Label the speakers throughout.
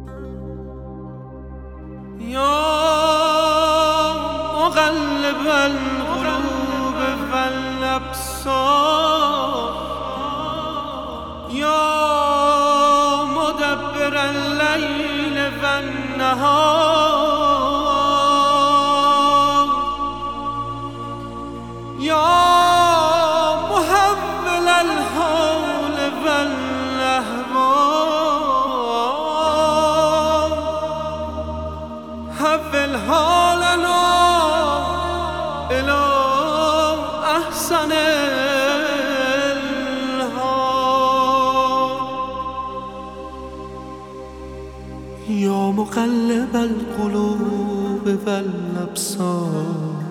Speaker 1: يا مقلب القلوب والأبصار يا مدبر الليل والنهار يا محول الحول والأهوال حول حالنا إلى أحسن الحال. يا مقلب القلوب والأبصار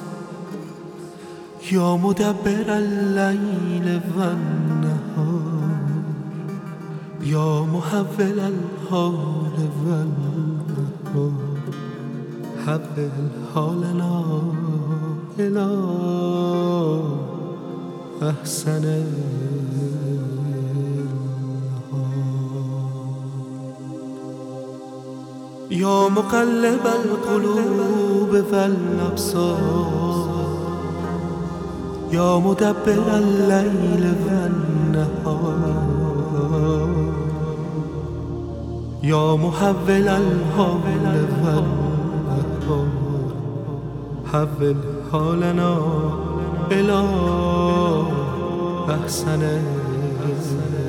Speaker 1: يا مدبر الليل والنهار يا محول الحال والأهوال حول حالنا إلى أحسن الحال. يا مقلب القلوب والأبصار يا مدبر الليل والنهار يا محول الحال والأهوال حول حالنا إلى أحسن